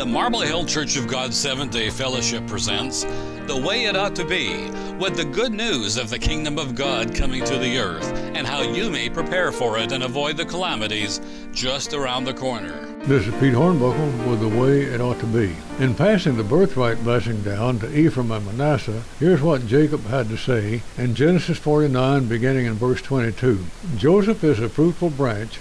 The Marble Hill Church of God Seventh-day Fellowship presents The Way It Ought to Be, with the good news of the kingdom of God coming to the earth and how you may prepare for it and avoid the calamities just around the corner. This is Pete Hornbuckle with The Way It Ought to Be. In passing the birthright blessing down to Ephraim and Manasseh, here's what Jacob had to say in Genesis 49, beginning in verse 22. Joseph is a fruitful branch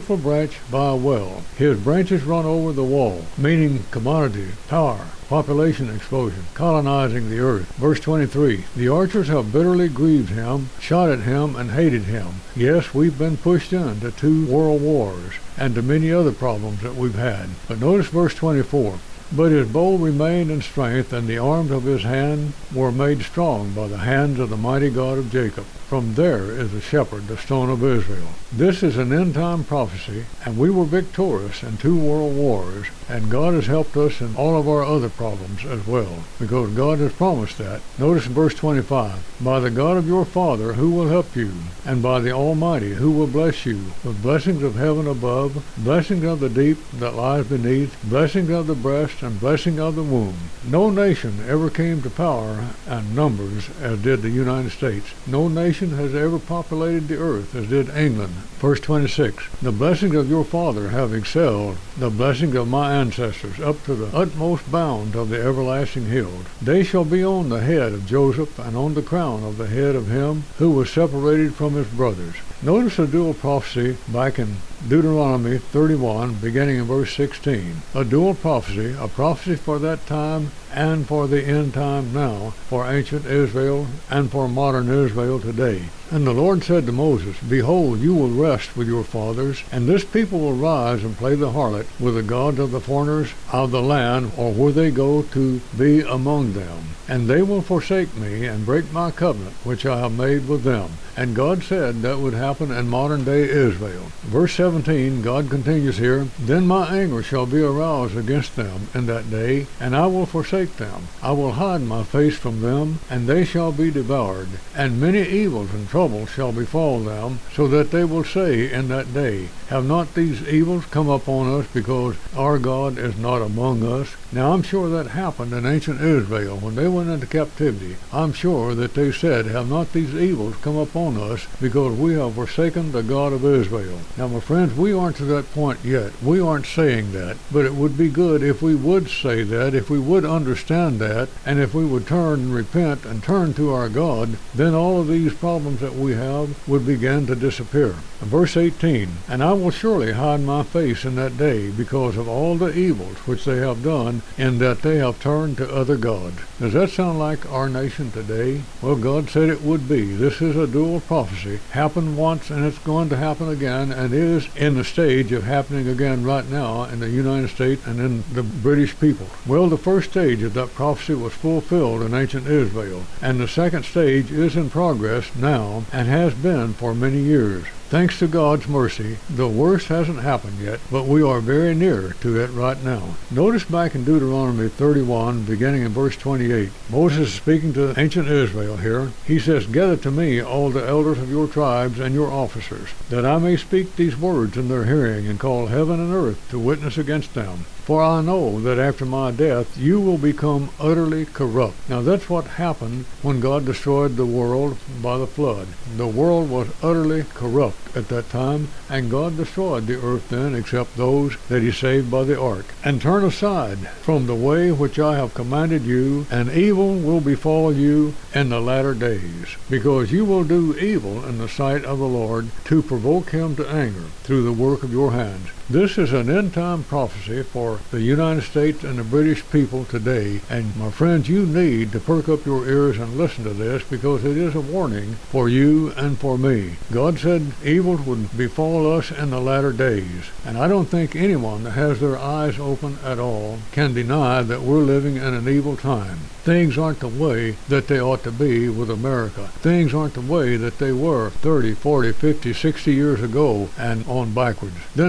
by a well. His branches run over the wall, meaning commodity, power, population explosion, colonizing the earth. Verse 23, the archers have bitterly grieved him, shot at him, and hated him. Yes, we've been pushed into 2 world wars and to many other problems that we've had. But notice verse 24. But his bow remained in strength, and the arms of his hand were made strong by the hands of the mighty God of Jacob. From there is the shepherd, the stone of Israel. This is an end-time prophecy, and we were victorious in 2 world wars, and God has helped us in all of our other problems as well, because God has promised that. Notice in verse 25, by the God of your father who will help you, and by the Almighty who will bless you, with blessings of heaven above, blessings of the deep that lies beneath, blessings of the breast, and blessing of the womb. No nation ever came to power and numbers as did the United States. No nation has ever populated the earth as did England. Verse 26, the blessings of your father have excelled the blessings of my ancestors up to the utmost bound of the everlasting hills. They shall be on the head of Joseph and on the crown of the head of him who was separated from his brothers. Notice a dual prophecy back in Deuteronomy 31, beginning in verse 16. A dual prophecy, a prophecy for that time and for the end time now, for ancient Israel and for modern Israel today. And the Lord said to Moses, behold, you will rest with your fathers, and this people will rise and play the harlot with the gods of the foreigners of the land, or where they go to be among them. And they will forsake me and break my covenant which I have made with them. And God said that would happen in modern day Israel. Verse 17, God continues here, then my anger shall be aroused against them in that day, and I will forsake them. I will hide my face from them, and they shall be devoured. And many evils and troubles shall befall them, so that they will say in that day, have not these evils come upon us because our God is not among us? Now I'm sure that happened in ancient Israel when they went into captivity. I'm sure that they said, have not these evils come upon us because we have forsaken the God of Israel. Now my friends, we aren't to that point yet. We aren't saying that, but it would be good if we would say that, if we would understand that, and if we would turn and repent and turn to our God, then all of these problems that we have would begin to disappear. Verse 18, and I will surely hide my face in that day because of all the evils which they have done, in that they have turned to other gods. Does that sound like our nation today? Well, God said it would be. This is a dual prophecy. Happened once and it's going to happen again, and is in the stage of happening again right now in the United States and in the British people. Well, the first stage of that prophecy was fulfilled in ancient Israel, and the second stage is in progress now and has been for many years. Thanks to God's mercy, the worst hasn't happened yet, but we are very near to it right now. Notice back in Deuteronomy 31, beginning in verse 28, Moses is speaking to ancient Israel here. He says, gather to me all the elders of your tribes and your officers, that I may speak these words in their hearing and call heaven and earth to witness against them. For I know that after my death you will become utterly corrupt. Now that's what happened when God destroyed the world by the flood. The world was utterly corrupt at that time, and God destroyed the earth then except those that he saved by the ark. And turn aside from the way which I have commanded you, and evil will befall you in the latter days, because you will do evil in the sight of the Lord to provoke him to anger through the work of your hands. This is an end-time prophecy for the United States and the British people today, and my friends, you need to perk up your ears and listen to this, because it is a warning for you and for me. God said evil would befall us in the latter days, and I don't think anyone that has their eyes open at all can deny that we're living in an evil time. Things aren't the way that they ought to be with America. Things aren't the way that they were 30, 40, 50, 60 years ago and on backwards. Then Moses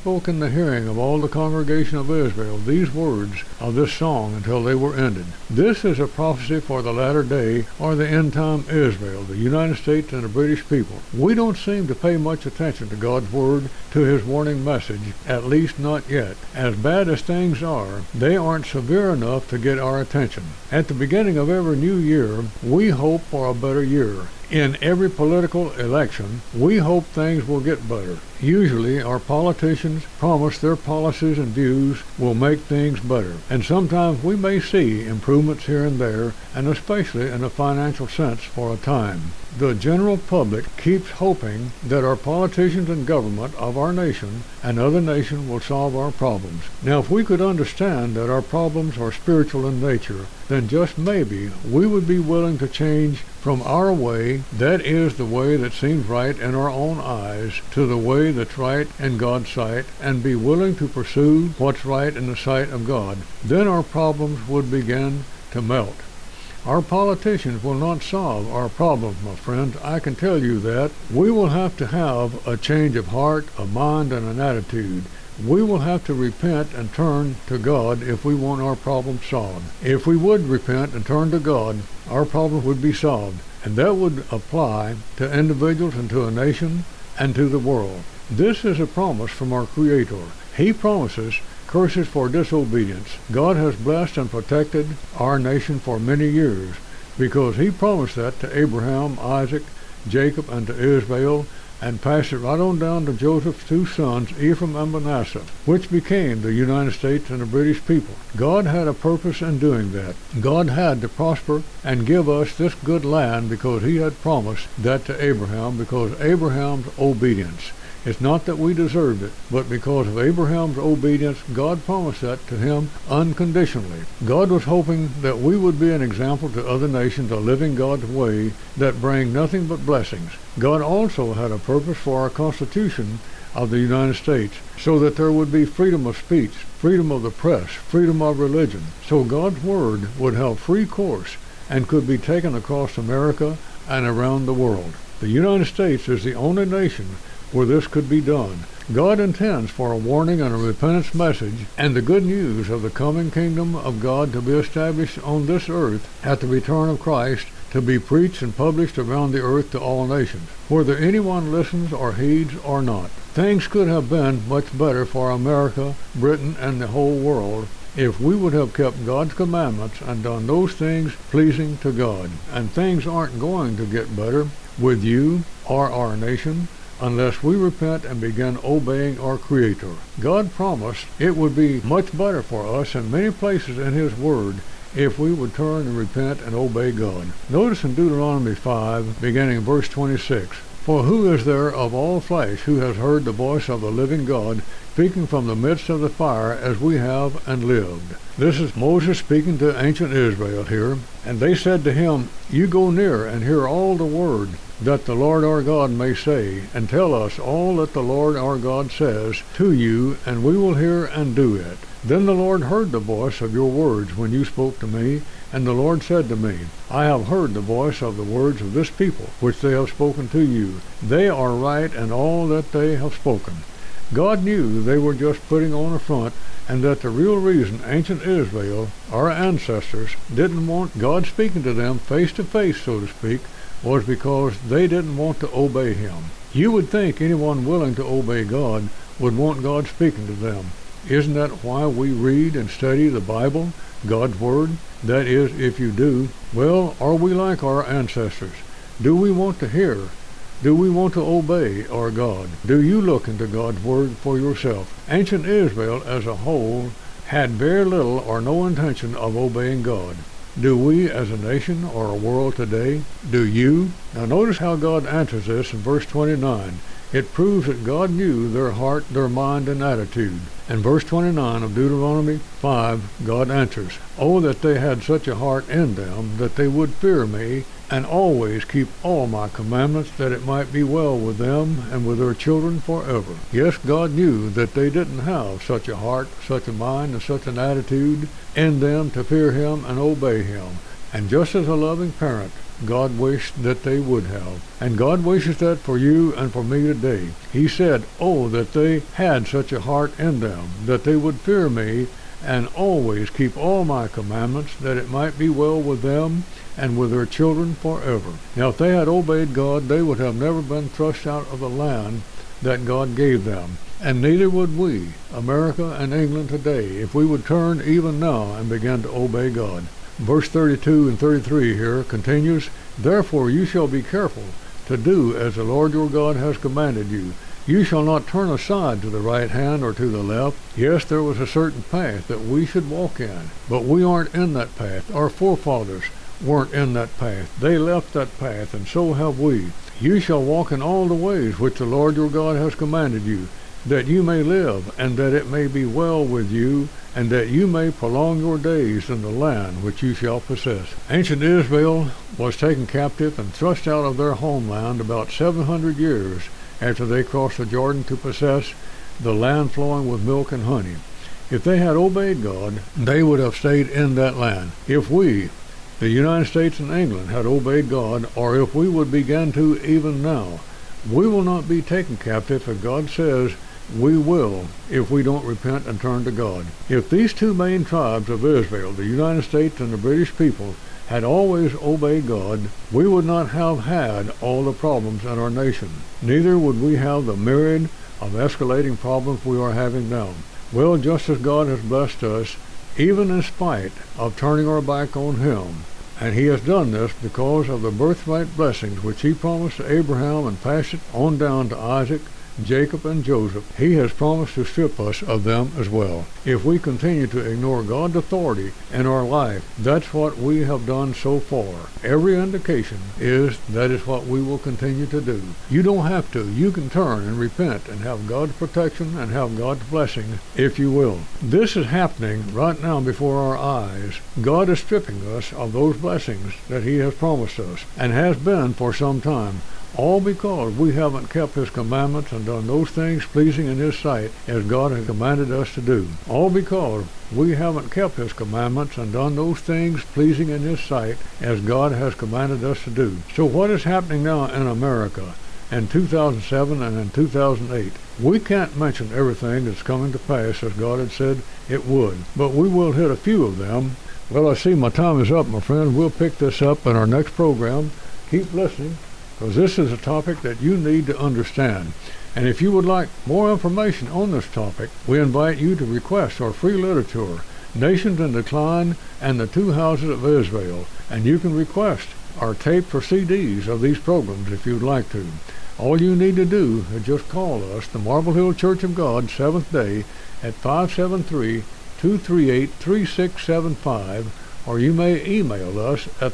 spoke in the hearing of all the congregation of Israel these words of this song until they were ended. This is a prophecy for the latter day, or the end time Israel, the United States and the British people. We don't seem to pay much attention to God's word, to his warning message, at least not yet. As bad as things are, they aren't severe enough to get our attention. At the beginning of every new year, we hope for a better year. In every political election, we hope things will get better. Usually, our politicians promise their policies and views will make things better. And sometimes we may see improvements here and there, and especially in a financial sense for a time. The general public keeps hoping that our politicians and government of our nation and other nations will solve our problems. Now, if we could understand that our problems are spiritual in nature, then just maybe we would be willing to change from our way, that is the way that seems right in our own eyes, to the way that's right in God's sight, and be willing to pursue what's right in the sight of God. Then our problems would begin to melt. Our politicians will not solve our problems, my friends. I can tell you that. We will have to have a change of heart, a mind, and an attitude. We will have to repent and turn to God if we want our problems solved. If we would repent and turn to God, our problems would be solved. And that would apply to individuals and to a nation and to the world. This is a promise from our Creator. He promises curses for disobedience. God has blessed and protected our nation for many years because he promised that to Abraham, Isaac, Jacob, and to Israel, and passed it right on down to Joseph's two sons, Ephraim and Manasseh, which became the United States and the British people. God had a purpose in doing that. God had to prosper and give us this good land because he had promised that to Abraham, because of Abraham's obedience. It's not that we deserved it, but because of Abraham's obedience, God promised that to him unconditionally. God was hoping that we would be an example to other nations of living God's way that bring nothing but blessings. God also had a purpose for our Constitution of the United States, so that there would be freedom of speech, freedom of the press, freedom of religion, so God's word would have free course and could be taken across America and around the world. The United States is the only nation where this could be done. God intends for a warning and a repentance message and the good news of the coming kingdom of God to be established on this earth at the return of Christ, to be preached and published around the earth to all nations, whether anyone listens or heeds or not. Things could have been much better for America, Britain, and the whole world if we would have kept God's commandments and done those things pleasing to God. And things aren't going to get better with you or our nation unless we repent and begin obeying our Creator. God promised it would be much better for us in many places in his word if we would turn and repent and obey God. Notice in Deuteronomy 5, beginning in verse 26, "For who is there of all flesh who has heard the voice of the living God speaking from the midst of the fire as we have and lived?" This is Moses speaking to ancient Israel here. "And they said to him, You go near and hear all the word that the Lord our God may say, and tell us all that the Lord our God says to you, and we will hear and do it. Then the Lord heard the voice of your words when you spoke to me, and the Lord said to me, I have heard the voice of the words of this people, which they have spoken to you. They are right in all that they have spoken." God knew they were just putting on a front, and that the real reason ancient Israel, our ancestors, didn't want God speaking to them face to face, so to speak, was because they didn't want to obey him. You would think anyone willing to obey God would want God speaking to them. Isn't that why we read and study the Bible, God's Word? That is, if you do. Well, are we like our ancestors? Do we want to hear? Do we want to obey our God? Do you look into God's Word for yourself? Ancient Israel as a whole had very little or no intention of obeying God. Do we as a nation or a world today? Do you? Now notice how God answers this in verse 29. It proves that God knew their heart, their mind, and attitude. In verse 29 of Deuteronomy 5, God answers, "Oh, that they had such a heart in them, that they would fear me, and always keep all my commandments, that it might be well with them and with their children forever." Yes, God knew that they didn't have such a heart, such a mind, and such an attitude in them to fear him and obey him. And just as a loving parent God wished that they would have. And God wishes that for you and for me today. He said, oh, that they had such a heart in them, that they would fear me and always keep all my commandments, that it might be well with them and with their children forever. Now, if they had obeyed God, they would have never been thrust out of the land that God gave them. And neither would we, America and England today, if we would turn even now and begin to obey God. Verse 32 and 33 here continues, therefore you shall be careful to do as the Lord your God has commanded you. You shall not turn aside to the right hand or to the left. Yes, there was a certain path that we should walk in, but we aren't in that path. Our forefathers weren't in that path. They left that path, and so have we. You shall walk in all the ways which the Lord your God has commanded you, that you may live, and that it may be well with you, and that you may prolong your days in the land which you shall possess. Ancient Israel was taken captive and thrust out of their homeland about 700 years after they crossed the Jordan to possess the land flowing with milk and honey. If they had obeyed God, they would have stayed in that land. If we, the United States and England, had obeyed God, or if we would begin to even now, we will not be taken captive, as God says we will if we don't repent and turn to God. If these two main tribes of Israel, the United States and the British people, had always obeyed God, we would not have had all the problems in our nation. Neither would we have the myriad of escalating problems we are having now. Well, just as God has blessed us, even in spite of turning our back on Him, and He has done this because of the birthright blessings which He promised to Abraham and passed it on down to Isaac, Jacob, and Joseph, He has promised to strip us of them as well. If we continue to ignore God's authority in our life, that's what we have done so far. Every indication is that is what we will continue to do. You don't have to. You can turn and repent and have God's protection and have God's blessing if you will. This is happening right now before our eyes. God is stripping us of those blessings that He has promised us and has been for some time. All because we haven't kept His commandments and done those things pleasing in His sight as God has commanded us to do. All because we haven't kept His commandments and done those things pleasing in His sight as God has commanded us to do. So what is happening now in America in 2007 and in 2008? We can't mention everything that's coming to pass as God had said it would, but we will hit a few of them. Well, I see my time is up, my friend. We'll pick this up in our next program. Keep listening, because this is a topic that you need to understand. And if you would like more information on this topic, we invite you to request our free literature, Nations in Decline and the Two Houses of Israel. And you can request our tapes or CDs of these programs if you'd like to. All you need to do is just call us, the Marble Hill Church of God, Seventh Day, at 573-238-3675, or you may email us at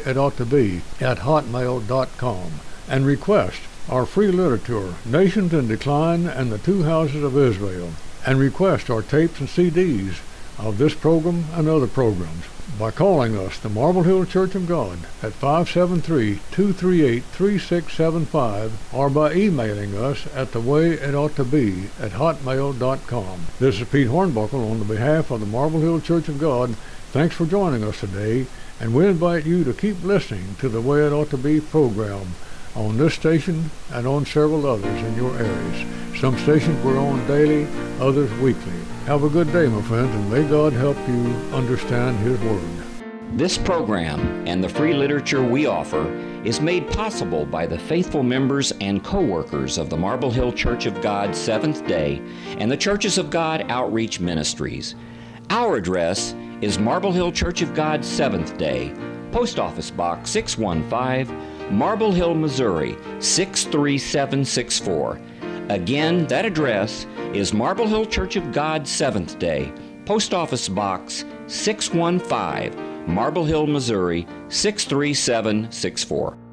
thewayitoughtobe@hotmail.com and request our free literature, Nations in Decline and the Two Houses of Israel, and request our tapes and CDs of this program and other programs by calling us, the Marble Hill Church of God, at 573-238-3675, or by emailing us at thewayitoughtobe@hotmail.com. This is Pete Hornbuckle on the behalf of the Marble Hill Church of God. Thanks for joining us today, and we invite you to keep listening to the Way It Ought to Be program on this station and on several others in your areas. Some stations we're on daily, others weekly. Have a good day, my friends, and may God help you understand His Word. This program and the free literature we offer is made possible by the faithful members and co-workers of the Marble Hill Church of God Seventh Day and the Churches of God Outreach Ministries. Our address is Marble Hill Church of God Seventh Day, Post Office Box 615, Marble Hill, Missouri 63764. Again, that address is Marble Hill Church of God Seventh Day, Post Office Box 615, Marble Hill, Missouri 63764.